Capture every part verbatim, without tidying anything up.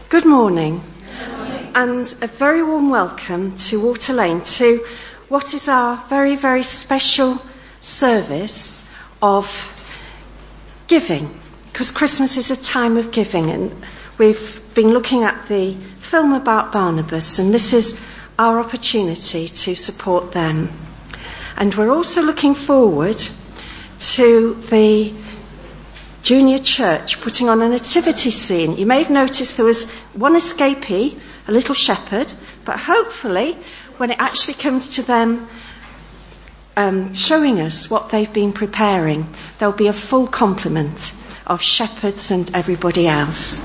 Good morning, and a very warm welcome to Water Lane, to what is our very, very special service of giving, because Christmas is a time of giving, and we've been looking at the film about Barnabas, and this is our opportunity to support them. And we're also looking forward to the junior church putting on a nativity scene. You may have noticed there was one escapee, a little shepherd, but hopefully when it actually comes to them um, showing us what they've been preparing, there'll be a full complement of shepherds and everybody else.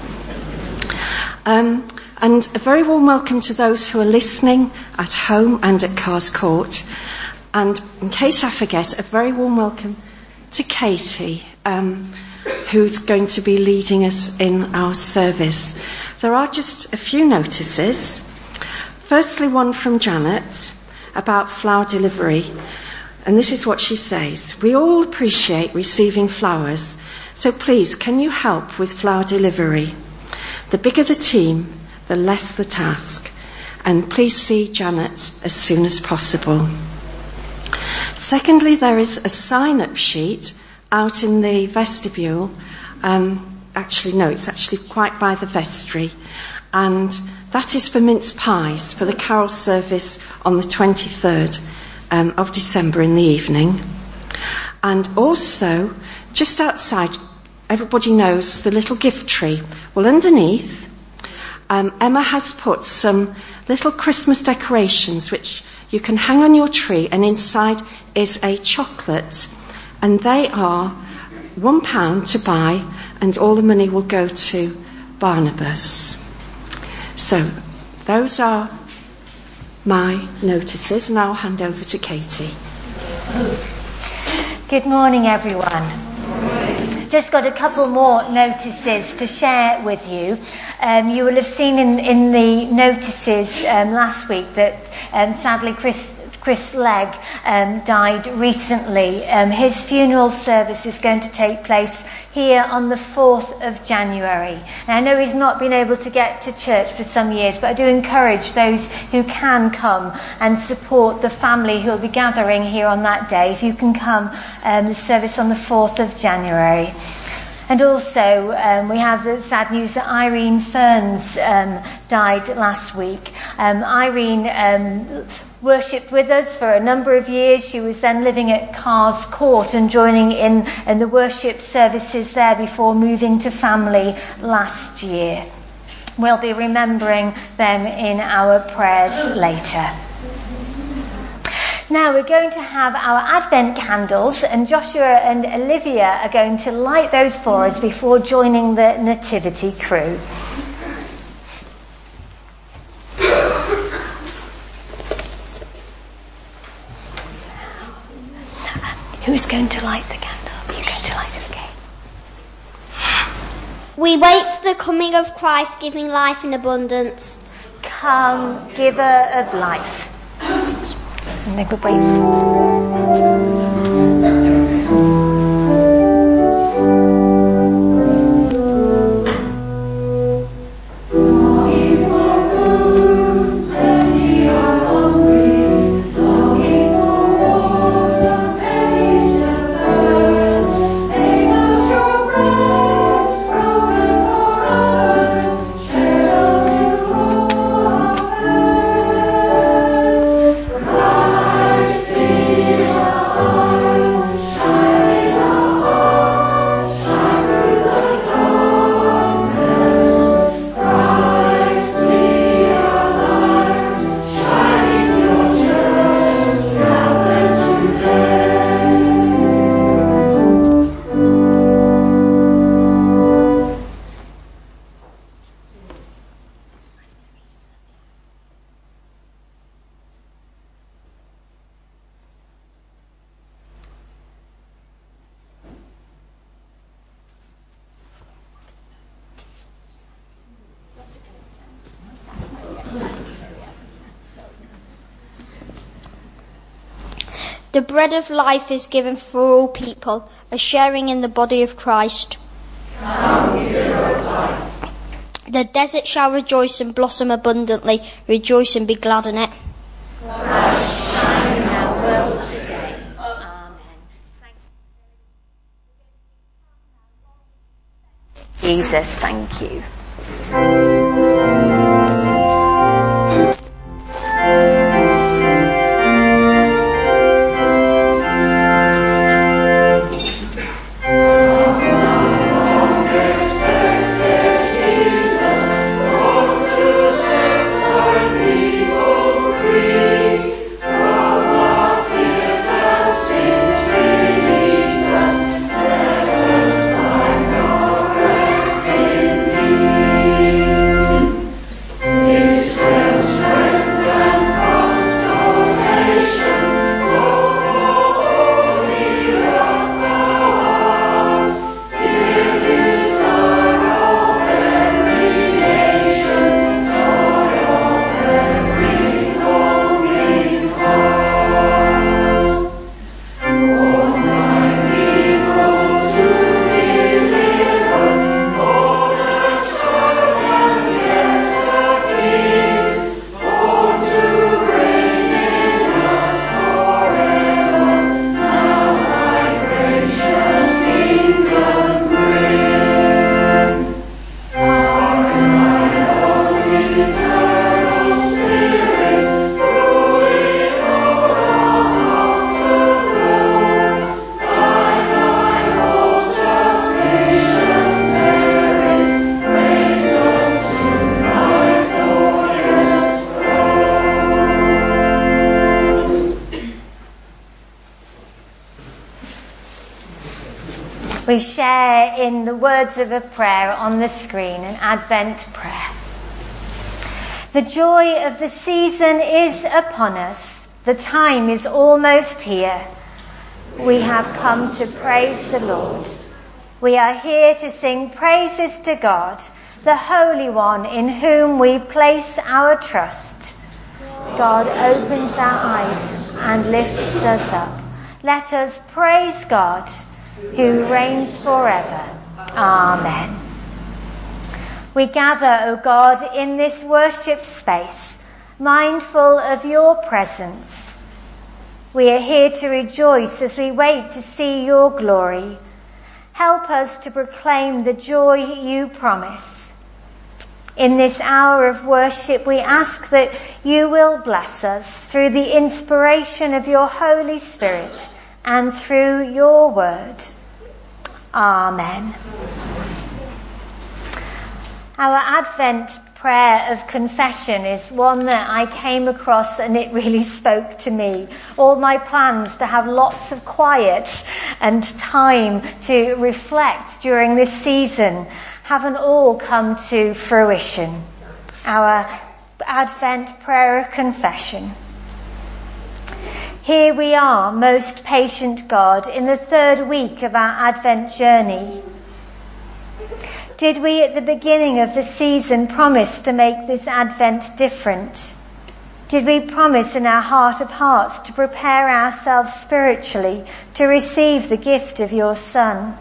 Um, and a very warm welcome to those who are listening at home and at Cars Court. And in case I forget, a very warm welcome to Katie, um, who's going to be leading us in our service. There are just a few notices. Firstly, one from Janet about flower delivery. And this is what she says. We all appreciate receiving flowers, so please, can you help with flower delivery? The bigger the team, the less the task. And please see Janet as soon as possible. Secondly, there is a sign-up sheet out in the vestibule. Um, actually, no, it's actually quite by the vestry. And that is for mince pies for the carol service on the twenty-third um, of December in the evening. And also, just outside, everybody knows the little gift tree. Well, underneath, um, Emma has put some little Christmas decorations which you can hang on your tree, and inside is a chocolate. And they are one pound to buy, and all the money will go to Barnabas. So those are my notices, and I'll hand over to Katie. Good morning, everyone. Just got a couple more notices to share with you. Um, you will have seen in, in the notices um, last week that um, sadly Chris Chris Legg um, died recently. Um, his funeral service is going to take place here on the fourth of January. And I know he's not been able to get to church for some years, but I do encourage those who can come and support the family who will be gathering here on that day. If you can come, um, the service on the fourth of January. And also, um, we have the sad news that Irene Ferns um, died last week. Um, Irene um, worshipped with us for a number of years. She was then living at Cars Court and joining in, in the worship services there before moving to family last year. We'll be remembering them in our prayers later. Now we're going to have our Advent candles, and Joshua and Olivia are going to light those for us before joining the Nativity crew. Who's going to light the candle? Are you going to light it again? We wait for the coming of Christ, giving life in abundance. Come, giver of life. And then we'll wait for... The bread of life is given for all people, a sharing in the body of Christ. The desert shall rejoice and blossom abundantly. Rejoice and be glad in it. Shine in our world today. Amen. Jesus, thank you. We share in the words of a prayer on the screen, an Advent prayer. The joy of the season is upon us. The time is almost here. We have come to praise the Lord. We are here to sing praises to God, the Holy One in whom we place our trust. God opens our eyes and lifts us up. Let us praise God, who reigns forever. Amen. We gather, O God, in this worship space, mindful of your presence. We are here to rejoice as we wait to see your glory. Help us to proclaim the joy you promise. In this hour of worship, we ask that you will bless us through the inspiration of your Holy Spirit and through your word. Amen. Our Advent prayer of confession is one that I came across and it really spoke to me. All my plans to have lots of quiet and time to reflect during this season haven't all come to fruition. Our Advent prayer of confession. Here we are, most patient God, in the third week of our Advent journey. Did we at the beginning of the season promise to make this Advent different? Did we promise in our heart of hearts to prepare ourselves spiritually to receive the gift of your Son?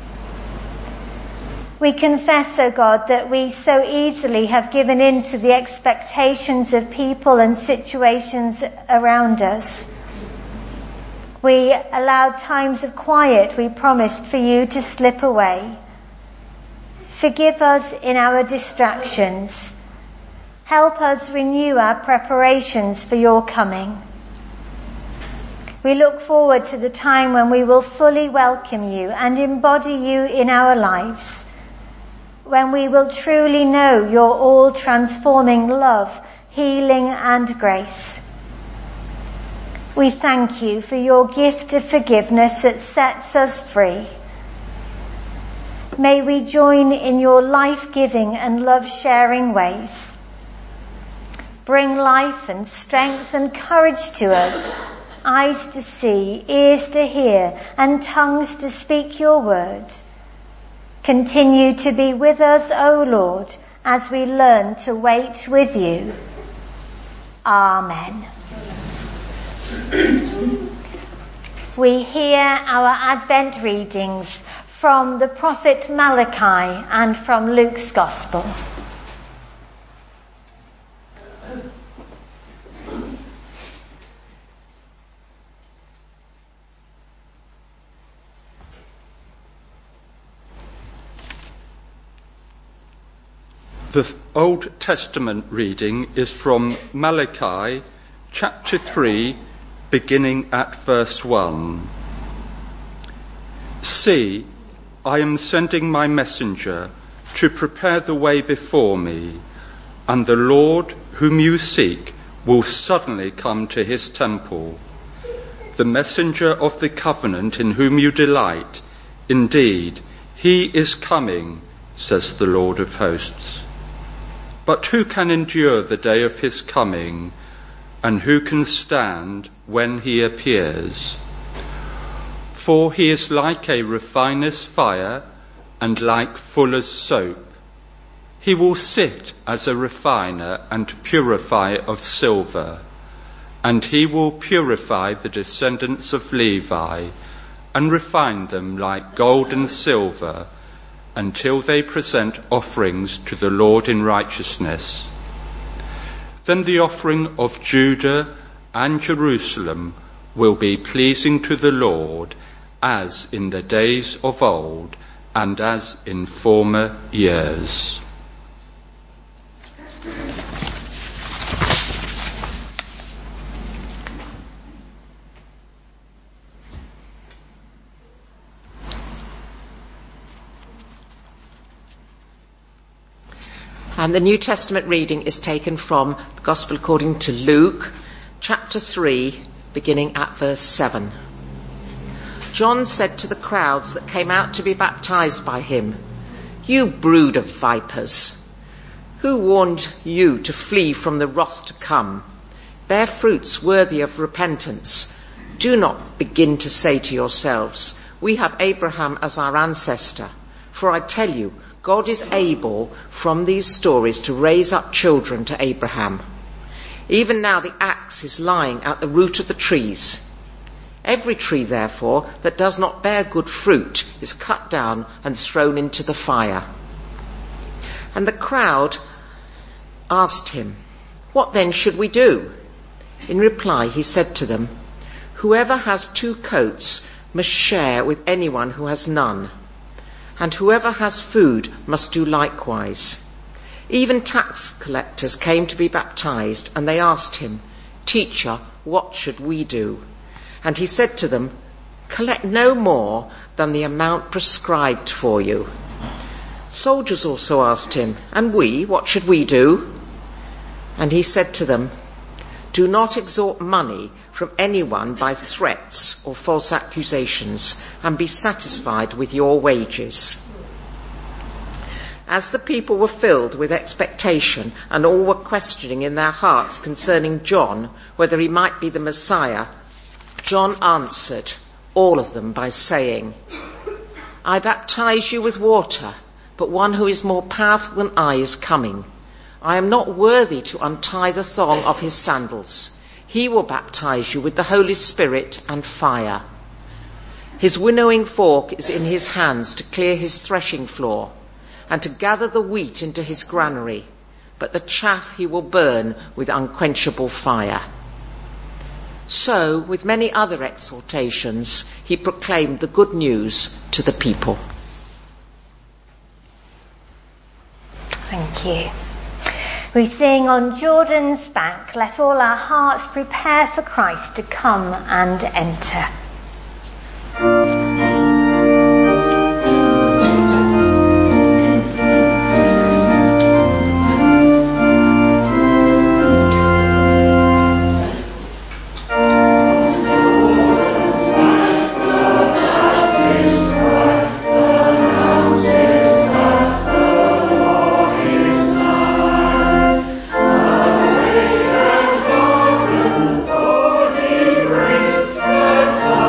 We confess, O God, that we so easily have given in to the expectations of people and situations around us. We allowed times of quiet we promised for you to slip away. Forgive us in our distractions. Help us renew our preparations for your coming. We look forward to the time when we will fully welcome you and embody you in our lives, when we will truly know your all-transforming love, healing and grace. We thank you for your gift of forgiveness that sets us free. May we join in your life-giving and love-sharing ways. Bring life and strength and courage to us, eyes to see, ears to hear, and tongues to speak your word. Continue to be with us, O Lord, as we learn to wait with you. Amen. We hear our Advent readings from the prophet Malachi and from Luke's Gospel. The Old Testament reading is from Malachi chapter three, beginning at verse one. See, I am sending my messenger to prepare the way before me, and the Lord whom you seek will suddenly come to his temple. The messenger of the covenant in whom you delight, indeed, he is coming, says the Lord of hosts. But who can endure the day of his coming, and who can stand when he appears? For he is like a refiner's fire, and like fuller's soap. He will sit as a refiner and purifier of silver, and he will purify the descendants of Levi, and refine them like gold and silver, until they present offerings to the Lord in righteousness. Then the offering of Judah and Jerusalem will be pleasing to the Lord, as in the days of old, and as in former years. Um, the New Testament reading is taken from the Gospel according to Luke, chapter three, beginning at verse seven. John said to the crowds that came out to be baptized by him, "You brood of vipers, who warned you to flee from the wrath to come? Bear fruits worthy of repentance. Do not begin to say to yourselves, 'We have Abraham as our ancestor.' For I tell you, God is able from these stories to raise up children to Abraham. Even now the axe is lying at the root of the trees. Every tree, therefore, that does not bear good fruit is cut down and thrown into the fire." And the crowd asked him, "What then should we do?" In reply, he said to them, "Whoever has two coats must share with anyone who has none, and whoever has food must do likewise." Even tax collectors came to be baptized, and they asked him, "Teacher, what should we do?" And he said to them, "Collect no more than the amount prescribed for you." Soldiers also asked him, "And we, what should we do?" And he said to them, "Do not extort money from anyone by threats or false accusations, and be satisfied with your wages." As the people were filled with expectation, and all were questioning in their hearts concerning John, whether he might be the Messiah, John answered all of them by saying, "I baptize you with water, but one who is more powerful than I is coming. I am not worthy to untie the thong of his sandals. He will baptize you with the Holy Spirit and fire. His winnowing fork is in his hands to clear his threshing floor, and to gather the wheat into his granary, but the chaff he will burn with unquenchable fire." So, with many other exhortations, he proclaimed the good news to the people. Thank you. We sing, "On Jordan's bank, let all our hearts prepare for Christ to come and enter." Grace,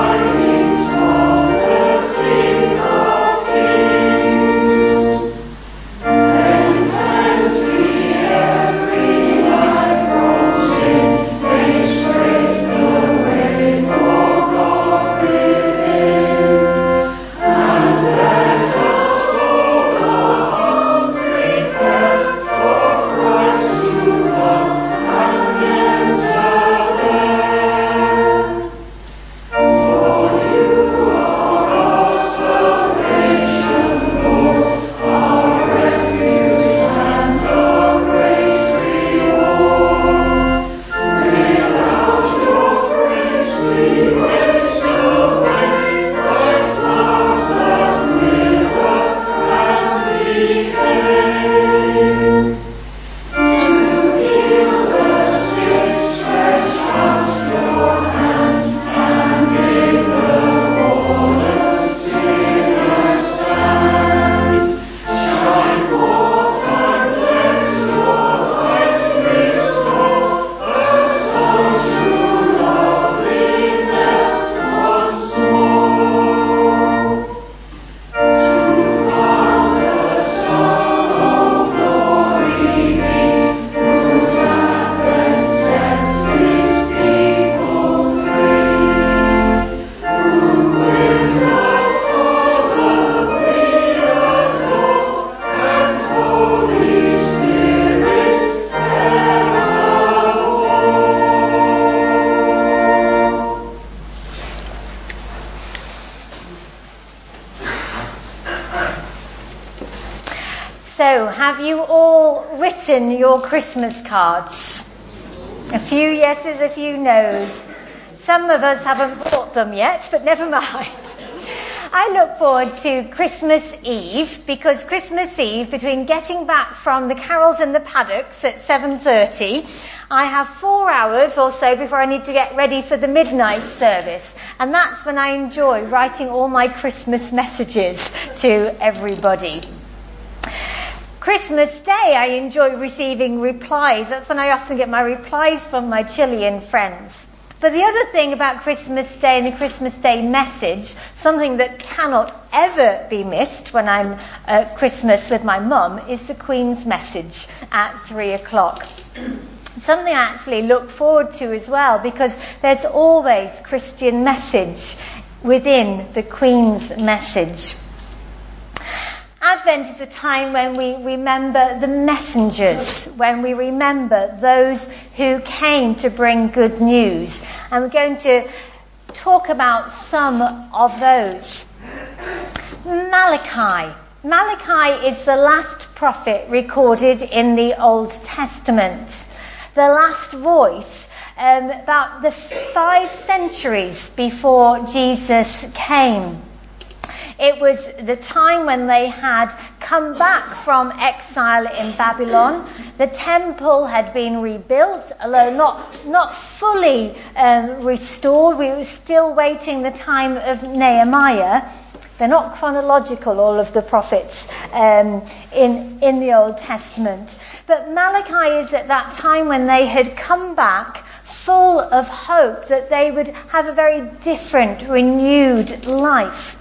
So, have you all written your Christmas cards? A few yeses, a few nos. Some of us haven't bought them yet, but never mind. I look forward to Christmas Eve, because Christmas Eve, between getting back from the carols in the paddocks at seven thirty, I have four hours or so before I need to get ready for the midnight service. And that's when I enjoy writing all my Christmas messages to everybody. Christmas Day, I enjoy receiving replies. That's when I often get my replies from my Chilean friends. But the other thing about Christmas Day and the Christmas Day message, something that cannot ever be missed when I'm at Christmas with my mum, is the Queen's message at three o'clock. Something I actually look forward to as well, because there's always Christian message within the Queen's message. Advent is a time when we remember the messengers, when we remember those who came to bring good news. And we're going to talk about some of those. Malachi. Malachi is the last prophet recorded in the Old Testament. The last voice, um, about the five centuries before Jesus came. It was the time when they had come back from exile in Babylon. The temple had been rebuilt, although not not fully um, restored. We were still waiting the time of Nehemiah. They're not chronological, all of the prophets um, in in the Old Testament. But Malachi is at that time when they had come back full of hope that they would have a very different, renewed life.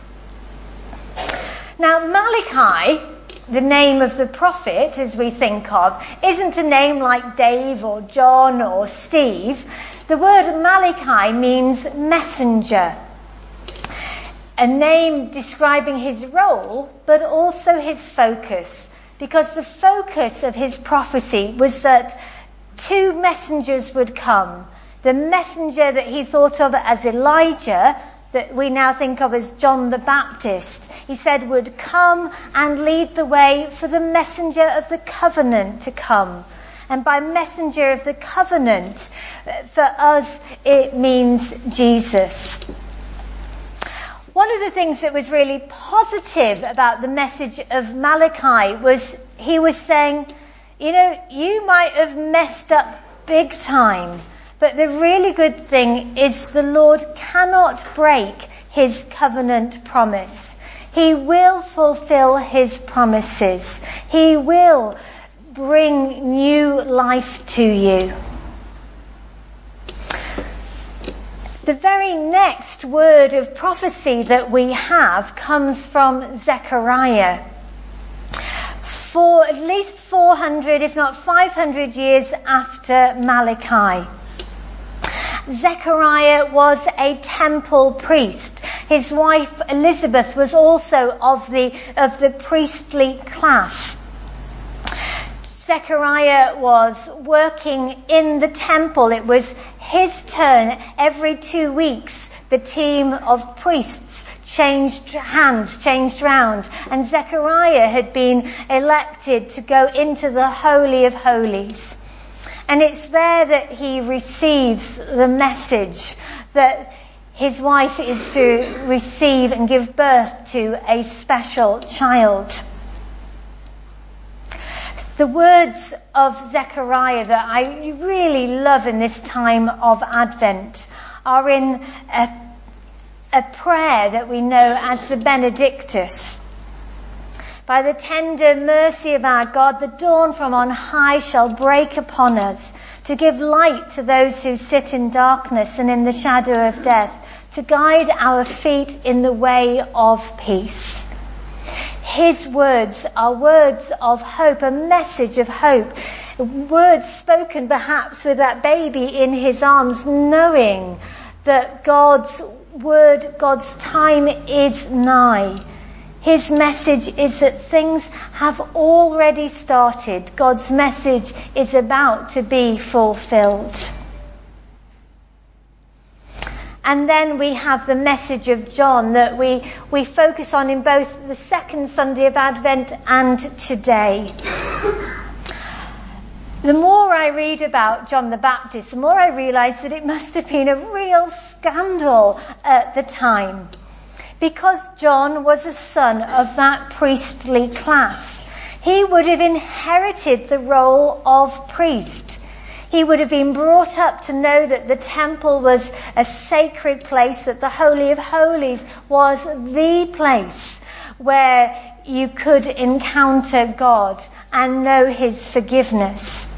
Now, Malachi, the name of the prophet, as we think of, isn't a name like Dave or John or Steve. The word Malachi means messenger. A name describing his role, but also his focus. Because the focus of his prophecy was that two messengers would come. The messenger that he thought of as Elijah, that we now think of as John the Baptist, he said would come and lead the way for the messenger of the covenant to come. And by messenger of the covenant, for us, it means Jesus. One of the things that was really positive about the message of Malachi was he was saying, you know, you might have messed up big time, but the really good thing is the Lord cannot break his covenant promise. He will fulfill his promises. He will bring new life to you. The very next word of prophecy that we have comes from Zechariah. For at least four hundred, if not five hundred years after Malachi. Zechariah was a temple priest. His wife Elizabeth was also of the of the priestly class. Zechariah was working in the temple. It was his turn. Every two weeks, the team of priests changed hands, changed round, and Zechariah had been elected to go into the Holy of Holies. And it's there that he receives the message that his wife is to receive and give birth to a special child. The words of Zechariah that I really love in this time of Advent are in a, a prayer that we know as the Benedictus. By the tender mercy of our God, the dawn from on high shall break upon us, to give light to those who sit in darkness and in the shadow of death, to guide our feet in the way of peace. His words are words of hope, a message of hope, words spoken perhaps with that baby in his arms, knowing that God's word, God's time is nigh. His message is that things have already started. God's message is about to be fulfilled. And then we have the message of John that we, we focus on in both the second Sunday of Advent and today. The more I read about John the Baptist, the more I realise that it must have been a real scandal at the time. Because John was a son of that priestly class, he would have inherited the role of priest. He would have been brought up to know that the temple was a sacred place, that the Holy of Holies was the place where you could encounter God and know his forgiveness.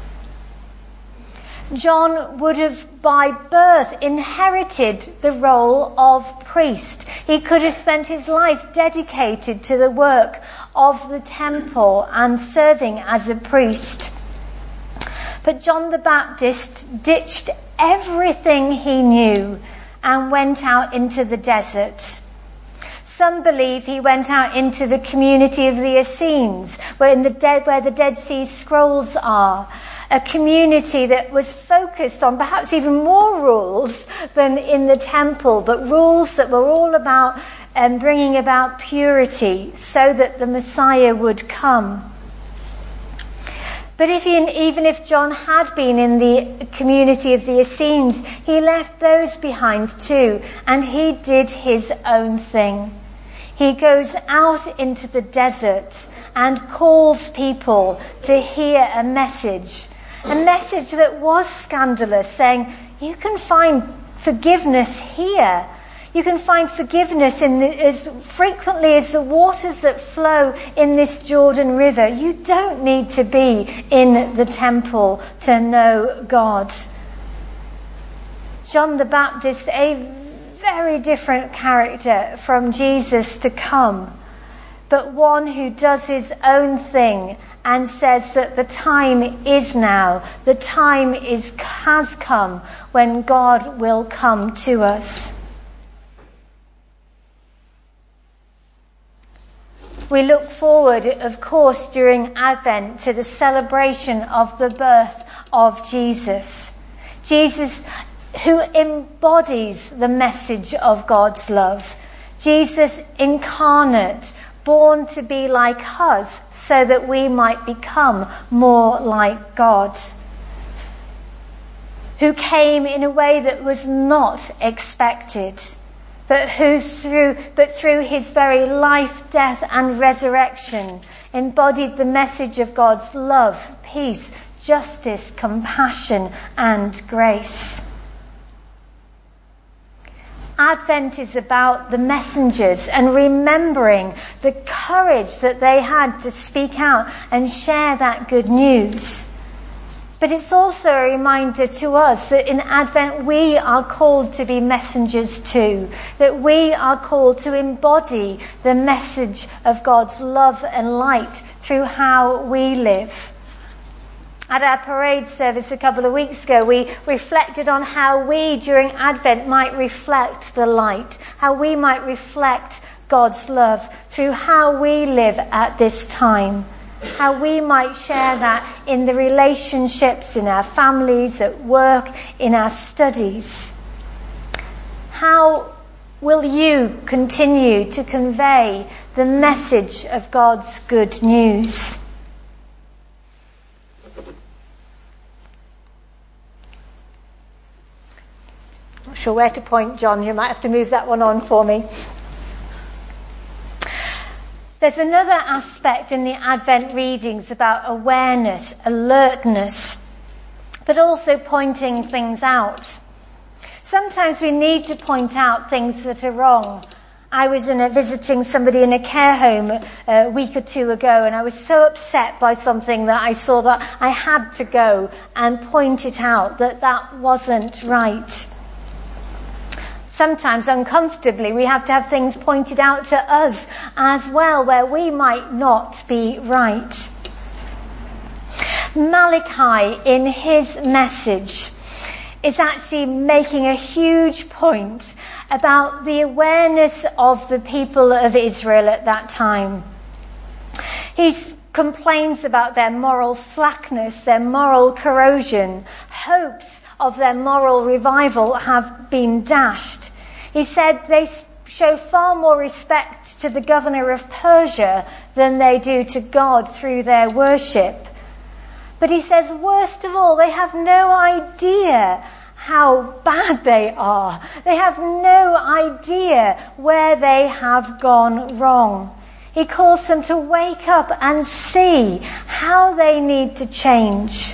John would have by birth inherited the role of priest. He could have spent his life dedicated to the work of the temple and serving as a priest. But John the Baptist ditched everything he knew and went out into the desert. Some believe he went out into the community of the Essenes, where, in the Dead, where the Dead Sea Scrolls are. A community that was focused on perhaps even more rules than in the temple, but rules that were all about um, bringing about purity so that the Messiah would come. But if he, even if John had been in the community of the Essenes, he left those behind too, and he did his own thing. He goes out into the desert and calls people to hear a message. A message that was scandalous, saying, you can find forgiveness here. You can find forgiveness in the, as frequently as the waters that flow in this Jordan River. You don't need to be in the temple to know God. John the Baptist, a very different character from Jesus to come, but one who does his own thing and says that the time is now, the time is has come when God will come to us. We look forward, of course, during Advent to the celebration of the birth of Jesus. Jesus, who embodies the message of God's love. Jesus incarnate, born to be like us so that we might become more like God. Who came in a way that was not expected, but who through, but through his very life, death and resurrection embodied the message of God's love, peace, justice, compassion and grace. Advent is about the messengers and remembering the courage that they had to speak out and share that good news. But it's also a reminder to us that in Advent we are called to be messengers too, that we are called to embody the message of God's love and light through how we live. At our parade service a couple of weeks ago, we reflected on how we, during Advent, might reflect the light, how we might reflect God's love through how we live at this time, how we might share that in the relationships, in our families, at work, in our studies. How will you continue to convey the message of God's good news? Not sure where to point, John. You might have to move that one on for me. There's another aspect in the Advent readings about awareness, alertness, but also pointing things out. Sometimes we need to point out things that are wrong. I was in a, visiting somebody in a care home a week or two ago, and I was so upset by something that I saw that I had to go and point it out, that that wasn't right. Sometimes uncomfortably we have to have things pointed out to us as well where we might not be right. Malachi in his message is actually making a huge point about the awareness of the people of Israel at that time. He complains about their moral slackness, their moral corrosion. Hopes of their moral revival have been dashed. He said they show far more respect to the governor of Persia than they do to God through their worship. But he says, worst of all, they have no idea how bad they are. They have no idea where they have gone wrong. He calls them to wake up and see how they need to change.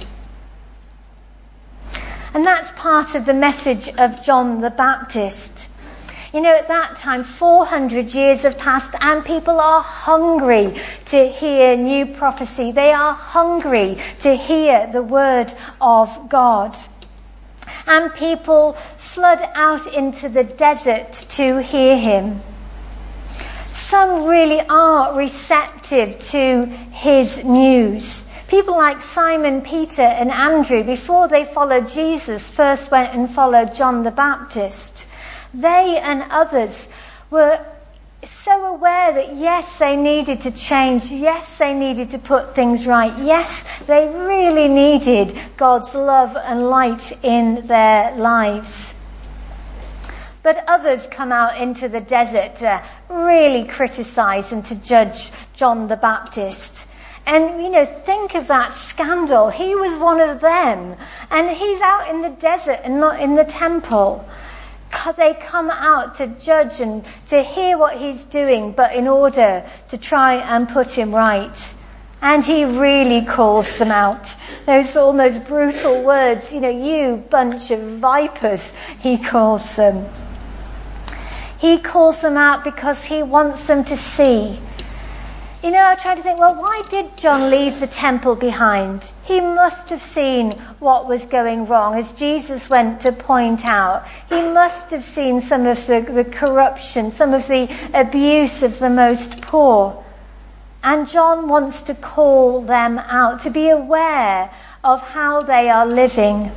And that's part of the message of John the Baptist. You know, at that time, four hundred years have passed and people are hungry to hear new prophecy. They are hungry to hear the word of God. And people flood out into the desert to hear him. Some really are receptive to his news. People like Simon, Peter and Andrew, before they followed Jesus, first went and followed John the Baptist. They and others were so aware that yes, they needed to change. Yes, they needed to put things right. Yes, they really needed God's love and light in their lives. But others come out into the desert to really criticize and to judge John the Baptist. And, you know, think of that scandal. He was one of them. And he's out in the desert and not in the temple. They come out to judge and to hear what he's doing, but in order to try and put him right. And he really calls them out. Those almost brutal words, you know, you bunch of vipers, he calls them. He calls them out because he wants them to see. You know, I try to think, well, why did John leave the temple behind? He must have seen what was going wrong, as Jesus went to point out. He must have seen some of the, the corruption, some of the abuse of the most poor. And John wants to call them out, to be aware of how they are living.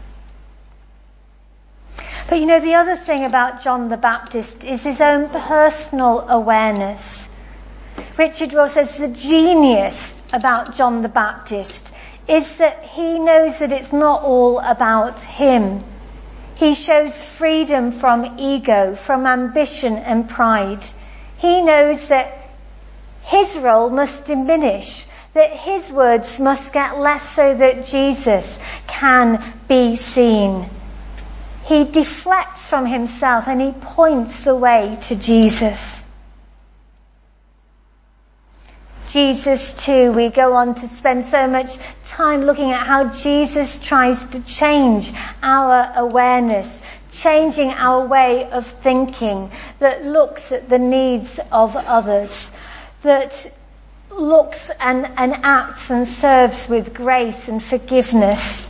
But you know, the other thing about John the Baptist is his own personal awareness. Richard Rohr says the genius about John the Baptist is that he knows that it's not all about him. He shows freedom from ego, from ambition and pride. He knows that his role must diminish, that his words must get less so that Jesus can be seen. He deflects from himself and he points the way to Jesus. Jesus too, we go on to spend so much time looking at how Jesus tries to change our awareness, changing our way of thinking that looks at the needs of others, that looks and, and acts and serves with grace and forgiveness.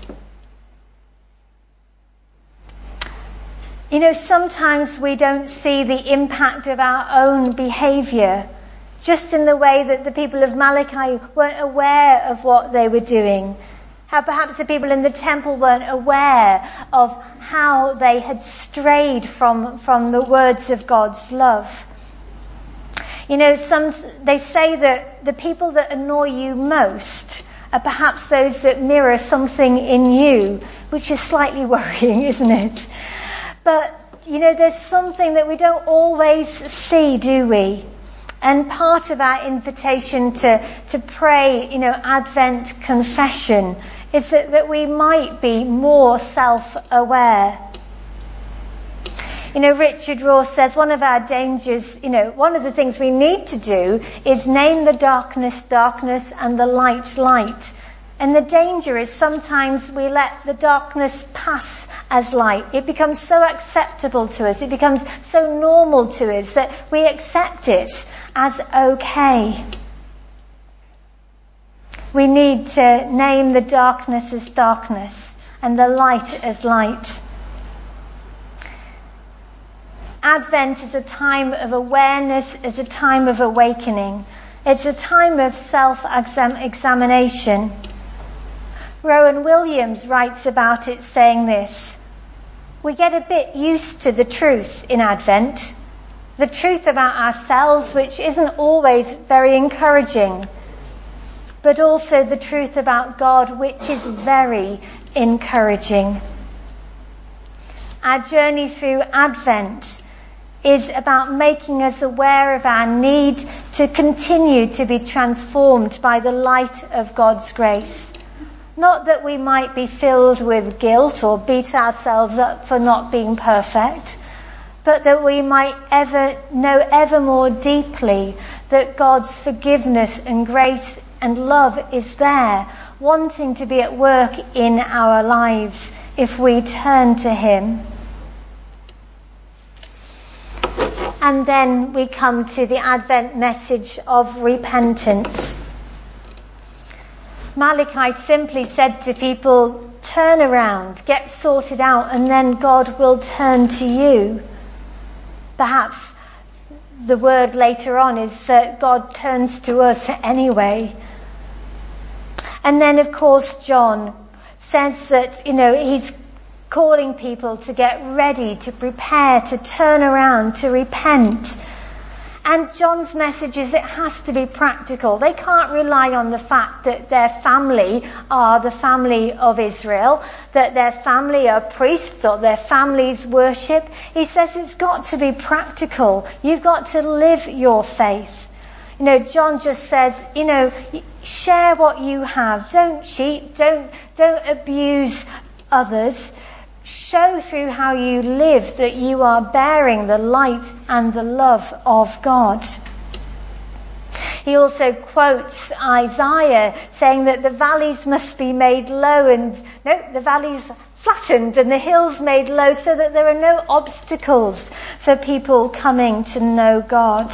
You know, sometimes we don't see the impact of our own behaviour, just in the way that the people of Malachi weren't aware of what they were doing. How perhaps the people in the temple weren't aware of how they had strayed from, from the words of God's love. You know, some, they say that the people that annoy you most are perhaps those that mirror something in you, which is slightly worrying, isn't it? But, you know, there's something that we don't always see, do we? And part of our invitation to, to pray, you know, Advent confession is that, that we might be more self-aware. You know, Richard Rohr says one of our dangers, you know, one of the things we need to do is name the darkness darkness and the light light. And the danger is sometimes we let the darkness pass as light. It becomes so acceptable to us. It becomes so normal to us that we accept it as okay. We need to name the darkness as darkness and the light as light. Advent is a time of awareness, is a time of awakening. It's a time of self-examination. Rowan Williams writes about it saying this: we get a bit used to the truth in Advent, the truth about ourselves, which isn't always very encouraging, but also the truth about God, which is very encouraging. Our journey through Advent is about making us aware of our need to continue to be transformed by the light of God's grace. Not that we might be filled with guilt or beat ourselves up for not being perfect, but that we might ever know ever more deeply that God's forgiveness and grace and love is there, wanting to be at work in our lives if we turn to him. And then we come to the Advent message of repentance. Malachi simply said to people, turn around, get sorted out, and then God will turn to you. Perhaps the word later on is that God turns to us anyway. And then, of course, John says that, you know, he's calling people to get ready, to prepare, to turn around, to repent. And John's message is it has to be practical. They can't rely on the fact that their family are the family of Israel, that their family are priests or their families worship. He says it's got to be practical. You've got to live your faith. You know, John just says, you know, share what you have. Don't cheat. Don't, don't abuse others. Show through how you live that you are bearing the light and the love of God. He also quotes Isaiah saying that the valleys must be made low and, no, the valleys flattened and the hills made low so that there are no obstacles for people coming to know God.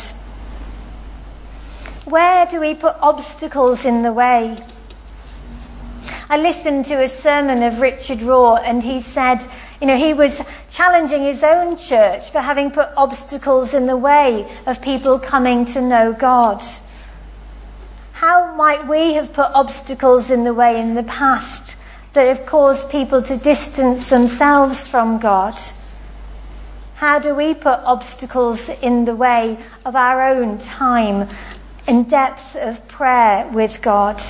Where do we put obstacles in the way? I listened to a sermon of Richard Rohr, and he said, you know, he was challenging his own church for having put obstacles in the way of people coming to know God. How might we have put obstacles in the way in the past that have caused people to distance themselves from God? How do we put obstacles in the way of our own time and depth of prayer with God?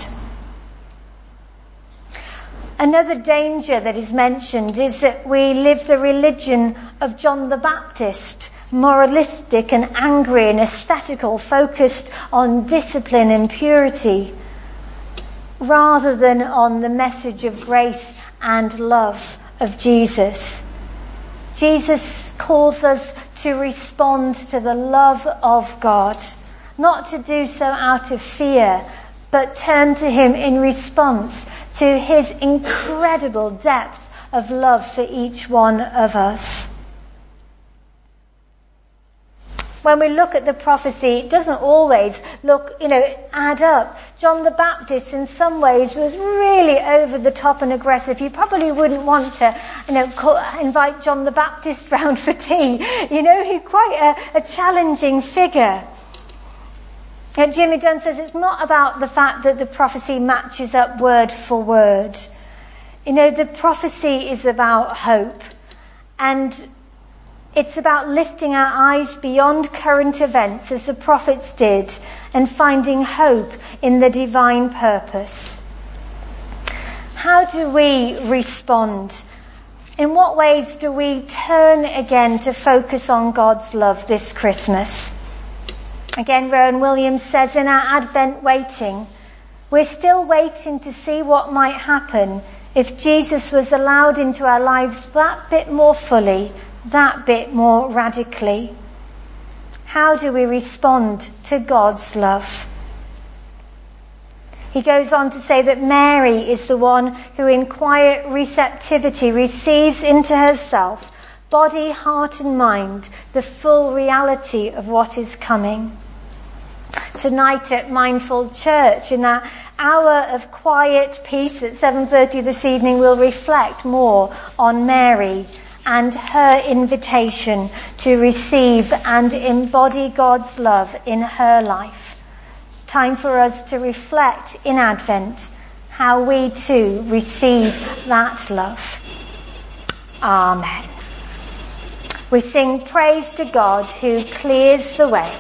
Another danger that is mentioned is that we live the religion of John the Baptist, moralistic and angry and aesthetical, focused on discipline and purity, rather than on the message of grace and love of Jesus. Jesus calls us to respond to the love of God, not to do so out of fear, but turn to him in response to his incredible depth of love for each one of us. When we look at the prophecy, it doesn't always look, you know, add up. John the Baptist in some ways was really over the top and aggressive. You probably wouldn't want to, you know, call, invite John the Baptist round for tea. You know, he's quite a, a challenging figure. And Jimmy Dunn says it's not about the fact that the prophecy matches up word for word. You know, the prophecy is about hope. And it's about lifting our eyes beyond current events as the prophets did and finding hope in the divine purpose. How do we respond? In what ways do we turn again to focus on God's love this Christmas? Again, Rowan Williams says, in our Advent waiting, we're still waiting to see what might happen if Jesus was allowed into our lives that bit more fully, that bit more radically. How do we respond to God's love? He goes on to say that Mary is the one who in quiet receptivity receives into herself, body, heart and mind, the full reality of what is coming. Tonight at Mindful Church, in that hour of quiet peace at seven thirty this evening, we'll reflect more on Mary and her invitation to receive and embody God's love in her life. Time for us to reflect in Advent how we too receive that love. Amen. We sing praise to God who clears the way.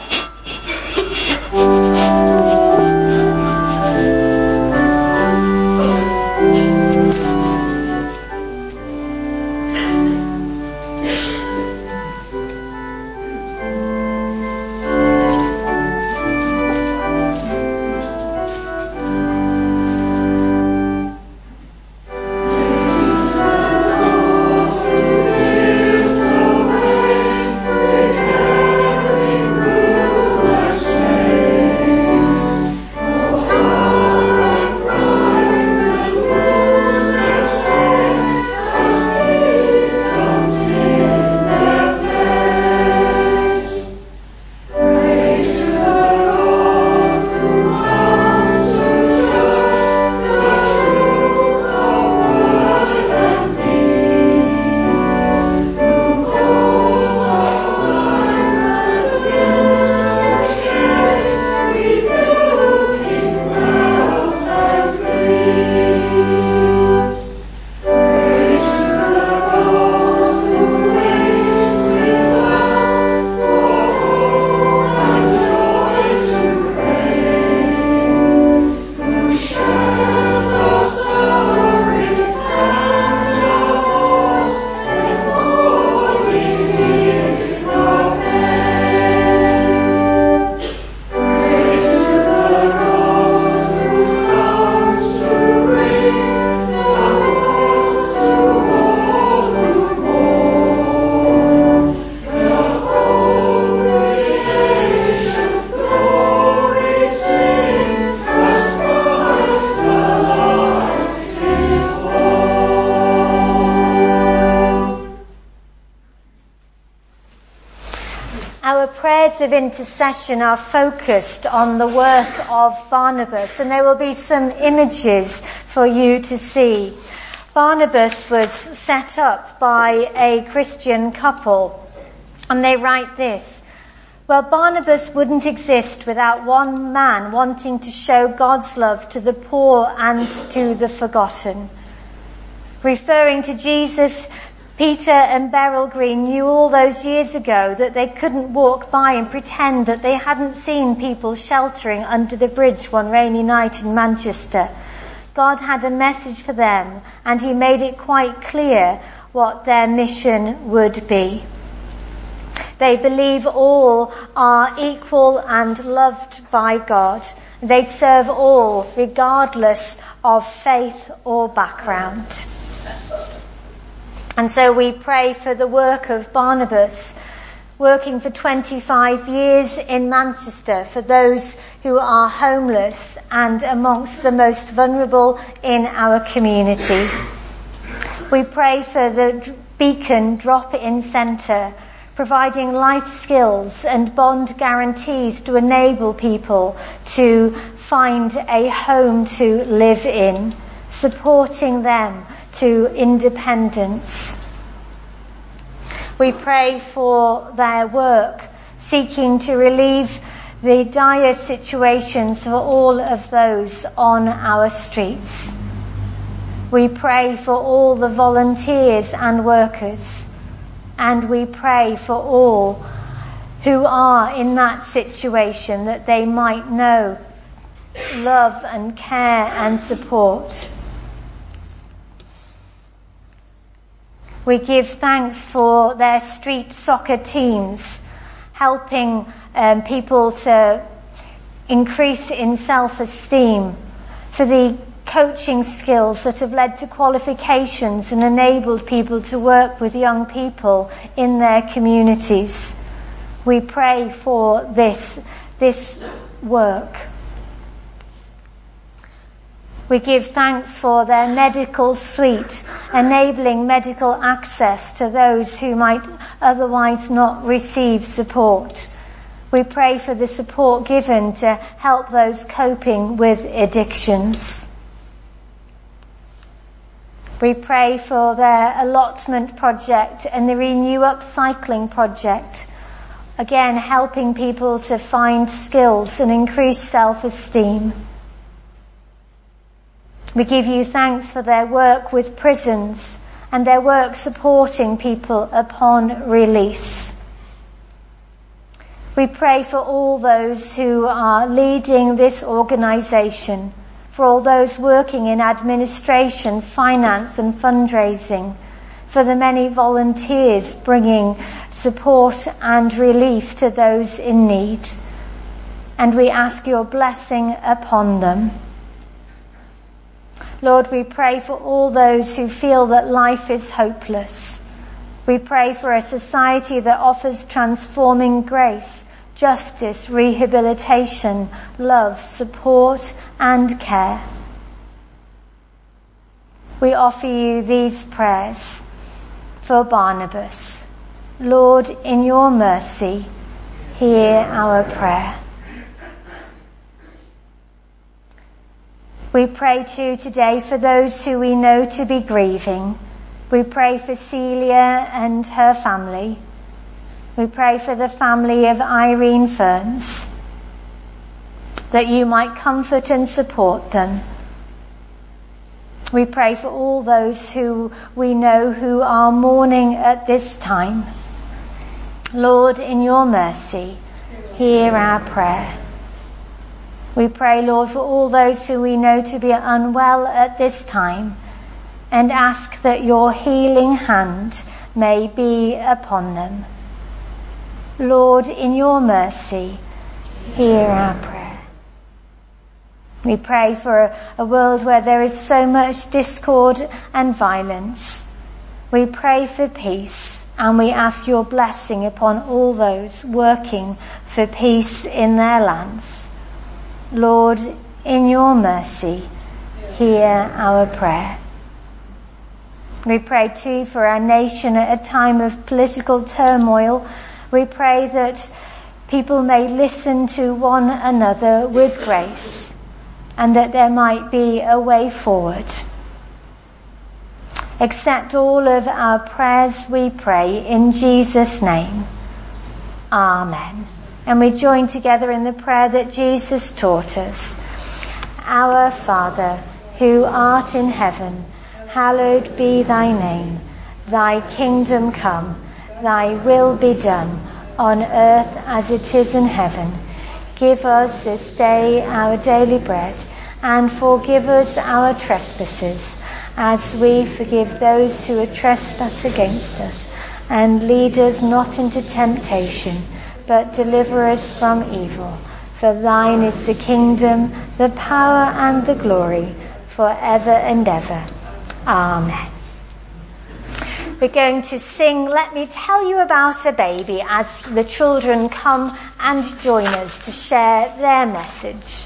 thoughts of intercession are focused on the work of Barnabas, and there will be some images for you to see. Barnabas was set up by a Christian couple, and they write this: well, Barnabas wouldn't exist without one man wanting to show God's love to the poor and to the forgotten. Referring to Jesus, Peter and Beryl Green knew all those years ago that they couldn't walk by and pretend that they hadn't seen people sheltering under the bridge one rainy night in Manchester. God had a message for them, and he made it quite clear what their mission would be. They believe all are equal and loved by God. They serve all, regardless of faith or background. And so we pray for the work of Barnabas, working for twenty-five years in Manchester for those who are homeless and amongst the most vulnerable in our community. We pray for the Beacon Drop-In Centre, providing life skills and bond guarantees to enable people to find a home to live in, supporting them to independence. We pray for their work, seeking to relieve the dire situations for all of those on our streets. We pray for all the volunteers and workers, and we pray for all who are in that situation, that they might know love and care and support. We give thanks for their street soccer teams, helping um, people to increase in self-esteem, for the coaching skills that have led to qualifications and enabled people to work with young people in their communities. We pray for this, this work. We give thanks for their medical suite, enabling medical access to those who might otherwise not receive support. We pray for the support given to help those coping with addictions. We pray for their allotment project and the Renew Upcycling project, again helping people to find skills and increase self-esteem. We give you thanks for their work with prisons and their work supporting people upon release. We pray for all those who are leading this organisation, for all those working in administration, finance and fundraising, for the many volunteers bringing support and relief to those in need. And we ask your blessing upon them. Lord, we pray for all those who feel that life is hopeless. We pray for a society that offers transforming grace, justice, rehabilitation, love, support, and care. We offer you these prayers for Barnabas. Lord, in your mercy, hear our prayer. We pray too today for those who we know to be grieving. We pray for Celia and her family. We pray for the family of Irene Ferns, that you might comfort and support them. We pray for all those who we know who are mourning at this time. Lord, in your mercy, hear our prayer. We pray, Lord, for all those who we know to be unwell at this time, and ask that your healing hand may be upon them. Lord, in your mercy, hear our prayer. We pray for a, a world where there is so much discord and violence. We pray for peace, and we ask your blessing upon all those working for peace in their lands. Lord, in your mercy, hear our prayer. We pray too for our nation at a time of political turmoil. We pray that people may listen to one another with grace, and that there might be a way forward. Accept all of our prayers, we pray, in Jesus' name. Amen. And we join together in the prayer that Jesus taught us. Our Father, who art in heaven, hallowed be thy name. Thy kingdom come, thy will be done, on earth as it is in heaven. Give us this day our daily bread, and forgive us our trespasses, as we forgive those who trespass against us. And lead us not into temptation, but deliver us from evil. For thine is the kingdom, the power and the glory, forever and ever. Amen. We're going to sing Let Me Tell You About a Baby as the children come and join us to share their message.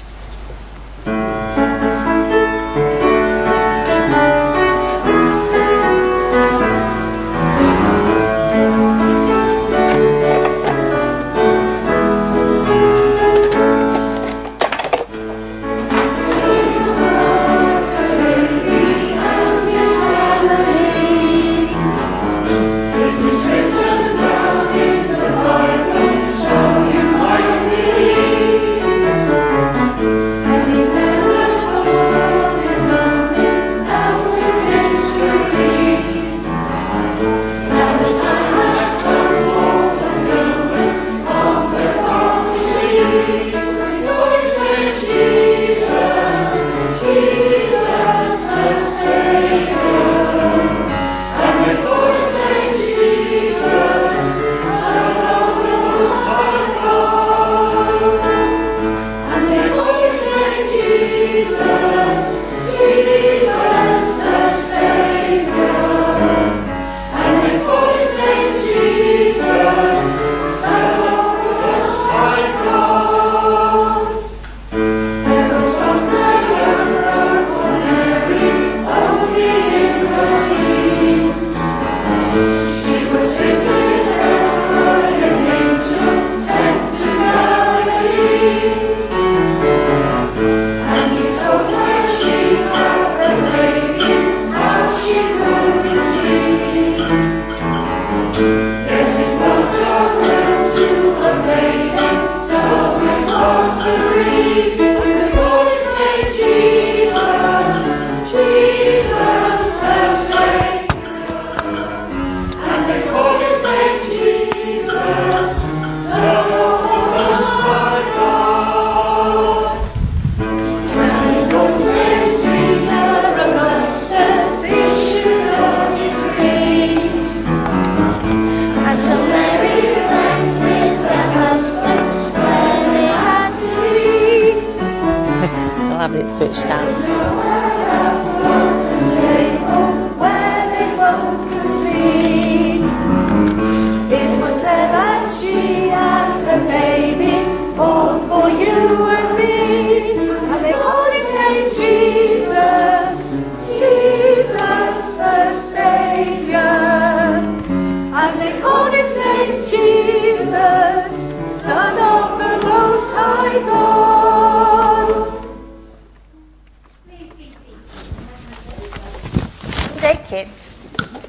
Kids.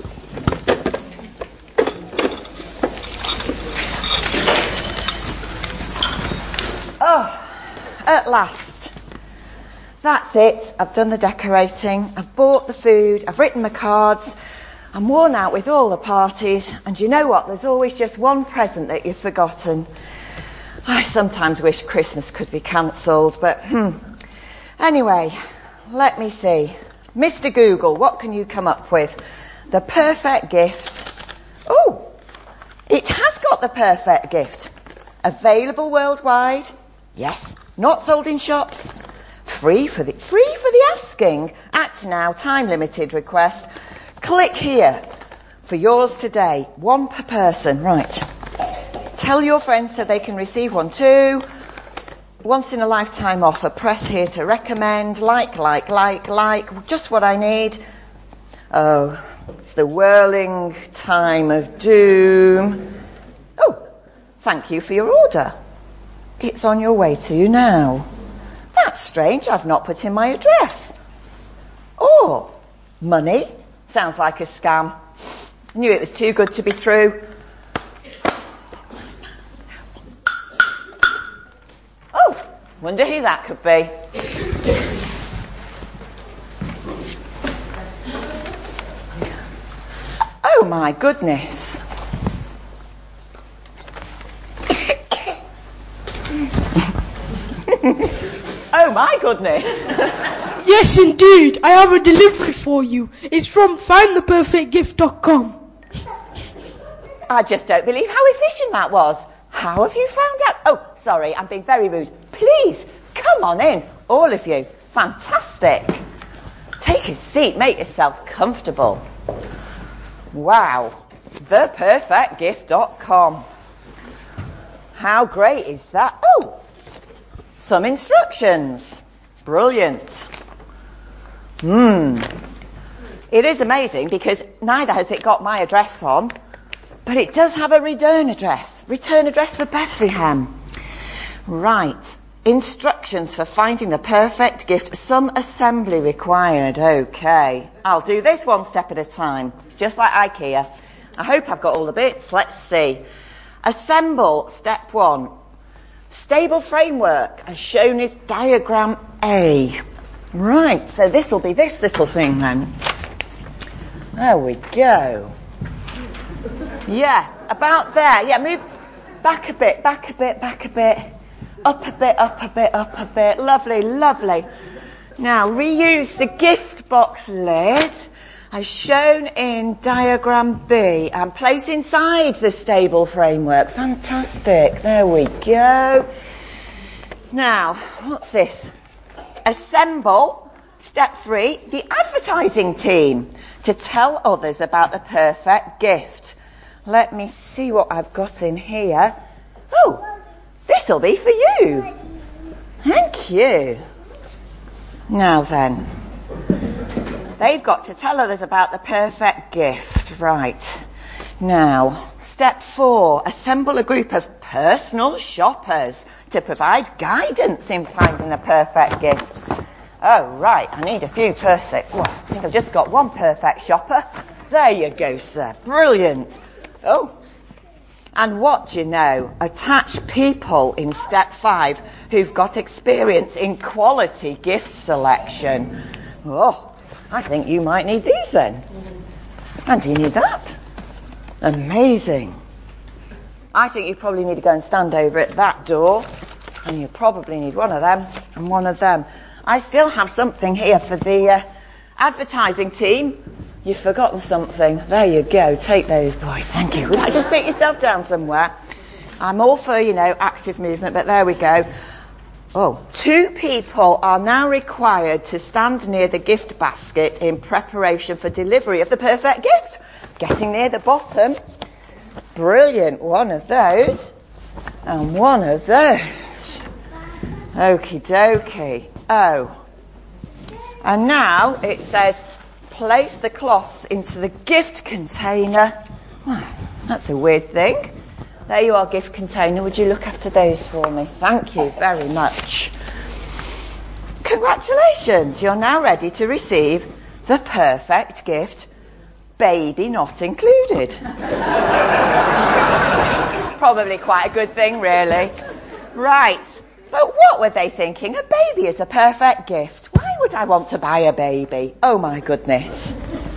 Oh, at last. That's it. I've done the decorating. I've bought the food. I've written my cards. I'm worn out with all the parties. And you know what? There's always just one present that you've forgotten. I sometimes wish Christmas could be cancelled, but hmm. Anyway, let me see. Mister Google, what can you come up with? The perfect gift. Oh, it has got the perfect gift. Available worldwide. Yes. Not sold in shops. Free for the free for the asking. Act now. Time limited request. Click here for yours today. One per person. Right. Tell your friends so they can receive one too. Once in a lifetime offer. Press here to recommend. Like, like, like, like. Just what I need. Oh, it's the whirling time of doom. Oh, thank you for your order. It's on your way to you now. That's strange, I've not put in my address. Oh, money? Sounds like a scam. I knew it was too good to be true. Oh, wonder who that could be. Oh my goodness. Oh my goodness. Yes, indeed. I have a delivery for you. It's from find the perfect gift dot com. I just don't believe how efficient that was. How have you found out? Oh, sorry, I'm being very rude. Please, come on in, all of you. Fantastic. Take a seat, make yourself comfortable. Wow, the perfect gift dot com. How great is that? Oh, some instructions. Brilliant. Hmm. It is amazing because neither has it got my address on, but it does have a return address. Return address for Bethlehem. Right. Instructions for finding the perfect gift. Some assembly required. Okay. I'll do this one step at a time. It's just like IKEA. I hope I've got all the bits. Let's see. Assemble. Step one. Stable framework as shown is diagram A. Right. So this will be this little thing then. There we go. Yeah. About there. Yeah. Move back a bit. Back a bit. Back a bit. Up a bit, up a bit, up a bit. Lovely, lovely. Now, reuse the gift box lid as shown in diagram B and place inside the stable framework. Fantastic. There we go. Now, what's this? Assemble. Step three, the advertising team to tell others about the perfect gift. Let me see what I've got in here. Oh, this'll be for you. Thank you. Now then, they've got to tell others about the perfect gift. Right. Now, step four, assemble a group of personal shoppers to provide guidance in finding the perfect gift. Oh, right, I need a few perfect. Well, I think I've just got one perfect shopper. There you go, sir. Brilliant. Oh. And what do you know? Attach people in step five who've got experience in quality gift selection. Oh, I think you might need these then. And do you need that? Amazing. I think you probably need to go and stand over at that door. And you probably need one of them and one of them. I still have something here for the uh, advertising team. You've forgotten something. There you go. Take those, boys. Thank you. Would you like to sit yourself down somewhere? I'm all for, you know, active movement, but there we go. Oh, two people are now required to stand near the gift basket in preparation for delivery of the perfect gift. Getting near the bottom. Brilliant. One of those. And one of those. Okie dokie. Oh. And now it says, place the cloths into the gift container. Well, that's a weird thing. There you are, gift container. Would you look after those for me? Thank you very much. Congratulations. You're now ready to receive the perfect gift, baby not included. It's probably quite a good thing, really. Right. But what were they thinking? A baby is a perfect gift. Why would I want to buy a baby? Oh, my goodness.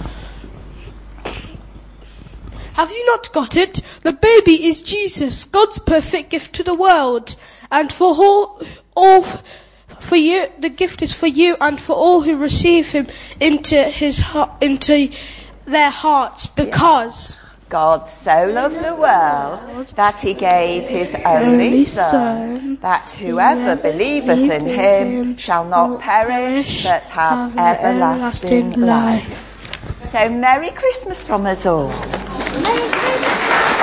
Have you not got it? The baby is Jesus, God's perfect gift to the world. And for all, all for you, the gift is for you and for all who receive him into his into their hearts, because God so loved the world that he gave his only Son, that whoever believeth in him shall not perish but have everlasting life. So Merry Christmas from us all. Merry Christmas.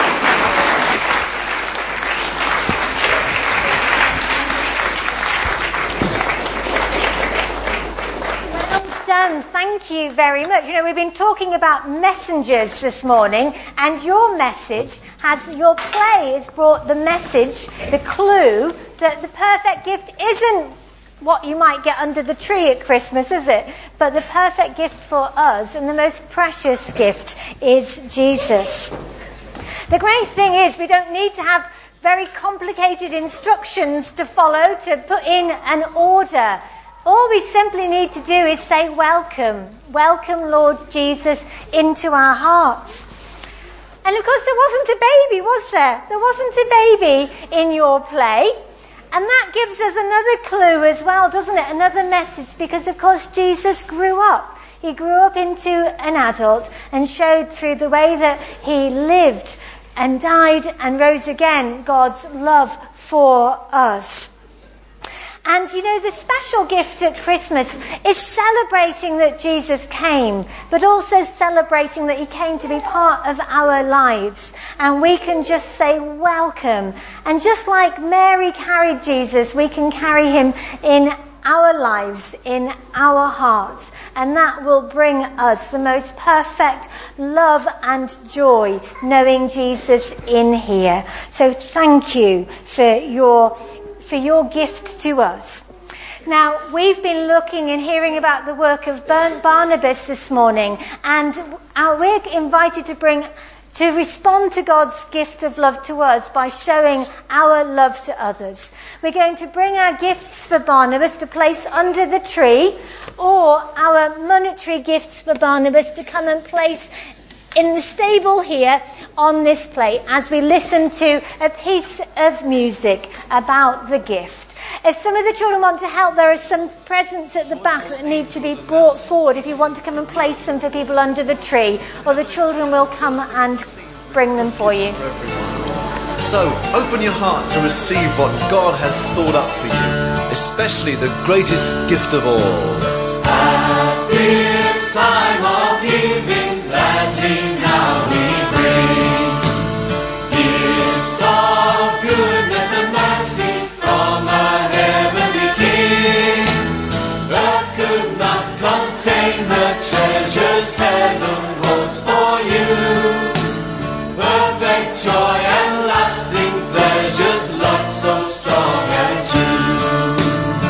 Done. Thank you very much. You know, we've been talking about messengers this morning, and your message has, your play has brought the message, the clue that the perfect gift isn't what you might get under the tree at Christmas, is it? But the perfect gift for us, and the most precious gift, is Jesus. The great thing is we don't need to have very complicated instructions to follow to put in an order. All we simply need to do is say welcome. Welcome, Lord Jesus, into our hearts. And of course there wasn't a baby, was there? There wasn't a baby in your play. And that gives us another clue as well, doesn't it? Another message, because of course Jesus grew up. He grew up into an adult and showed through the way that he lived and died and rose again God's love for us. And you know, the special gift at Christmas is celebrating that Jesus came, but also celebrating that he came to be part of our lives. And we can just say welcome. And just like Mary carried Jesus, we can carry him in our lives, in our hearts. And that will bring us the most perfect love and joy, knowing Jesus in here. So thank you for your for your gift to us. Now, we've been looking and hearing about the work of Barnabas this morning, and we're invited to bring to respond to God's gift of love to us by showing our love to others. We're going to bring our gifts for Barnabas to place under the tree, or our monetary gifts for Barnabas to come and place in the stable here on this plate as we listen to a piece of music about the gift. If some of the children want to help, there are some presents at the back that need to be brought forward if you want to come and place them for people under the tree, or the children will come and bring them for you. So, open your heart to receive what God has stored up for you, especially the greatest gift of all. At this time of giving, gladly now we bring gifts of goodness and mercy from our heavenly King. Earth could not contain the treasures heaven holds for you. Perfect joy and lasting pleasures, love so strong and true.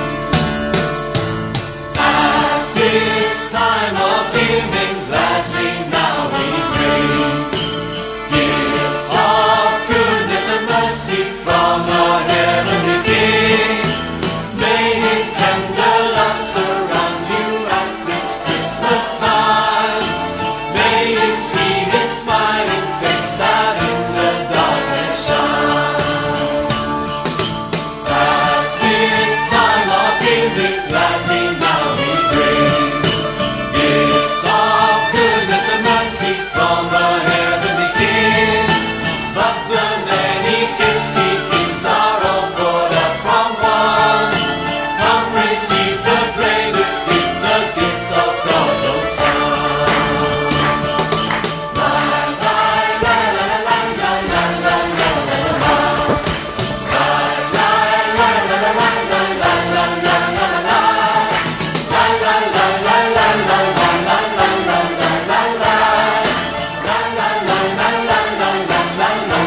At this time of giving, gladly now we bring gifts of goodness and mercy from our heavenly King. May his tender love surround you at this Christmas time. May you see his smiling face that in the darkness shine. At this time of giving, gladly now we bring gifts of goodness and mercy from the heavenly King. But the many gifts he gives are all poured out from one. Come receive the greatest gift, the gift of God's own Son. La la la la la la la la la la la. La la la la la la la la la la la la. La la la la la la la la la la la la la. La la la la la la la la la la la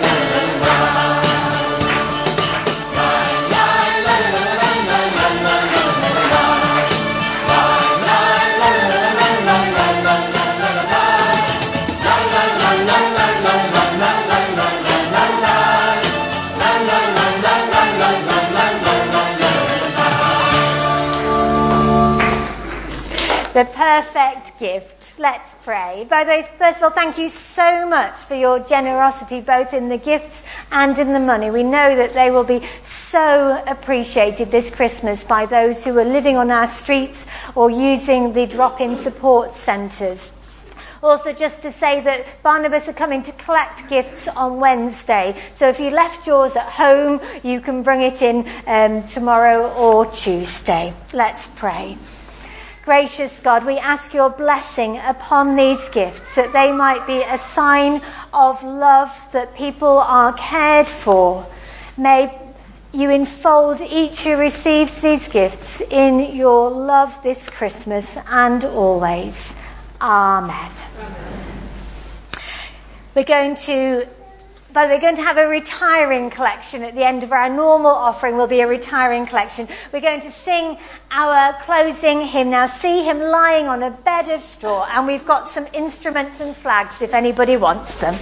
The perfect gift. Let's pray. By the way, first of all, thank you so much for your generosity, both in the gifts and in the money. We know that they will be so appreciated this Christmas by those who are living on our streets or using the drop-in support centres. Also, just to say that Barnabas are coming to collect gifts on Wednesday. So if you left yours at home, you can bring it in um, tomorrow or Tuesday. Let's pray. Gracious God, we ask your blessing upon these gifts, that they might be a sign of love, that people are cared for. May you enfold each who receives these gifts in your love this Christmas and always. Amen. We're going to But we're going to have a retiring collection at the end of our normal offering. Will be a retiring collection. We're going to sing our closing hymn now. See him lying on a bed of straw, and we've got some instruments and flags if anybody wants them.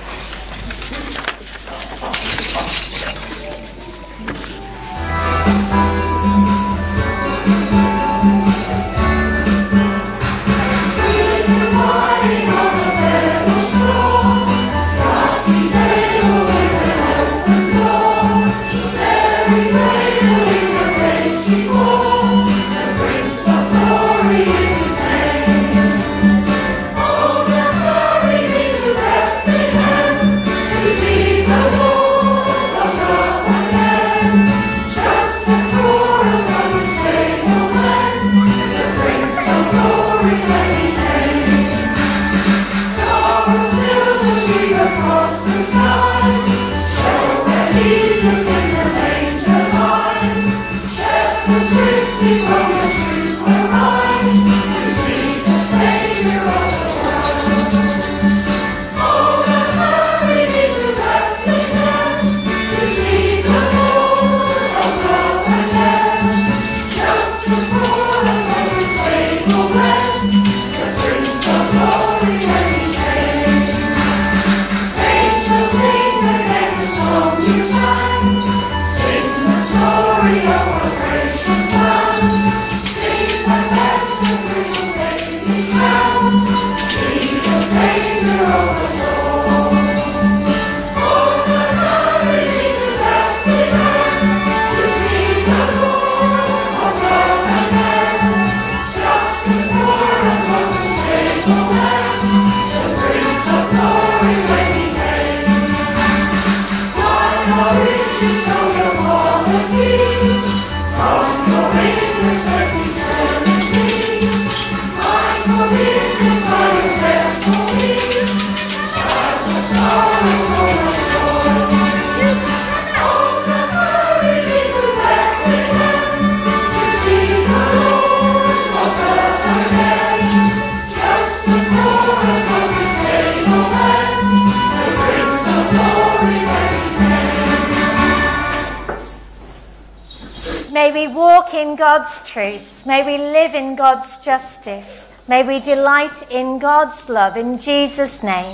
May we walk in God's truth. May we live in God's justice. May we delight in God's love. In Jesus' name.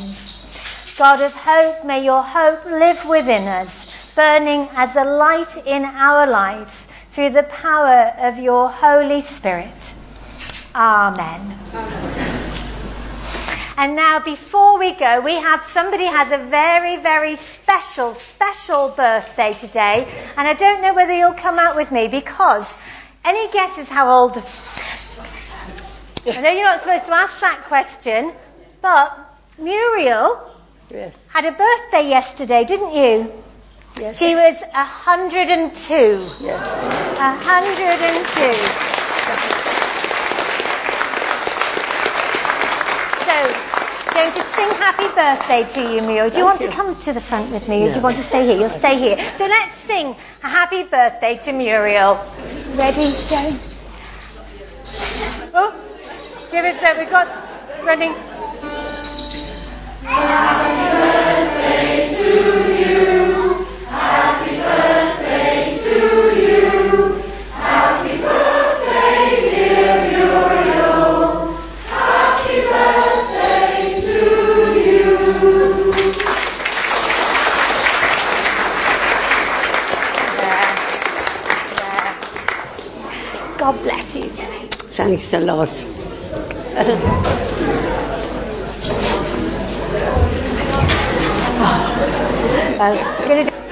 God of hope, may your hope live within us, burning as a light in our lives through the power of your Holy Spirit. Amen. And now, before we go, we have somebody has a very, very special, special birthday today. And I don't know whether you'll come out with me because any guesses how old? I know you're not supposed to ask that question, but Muriel yes. had a birthday yesterday, didn't you? Yes. She was one hundred and two. Yes. one hundred and two. So, going to sing happy birthday to you, Muriel. Do you want you. to come to the front with me, or No. do you want to stay here? You'll stay here. So let's sing a happy birthday to Muriel. Ready, Joe? Oh, give us that. We've got running. Happy birthday to you. Happy birthday to you. Happy birthday, dear Muriel. Happy birthday to you. There. There. God bless you, Joe. Thanks a lot. Well, I'm going to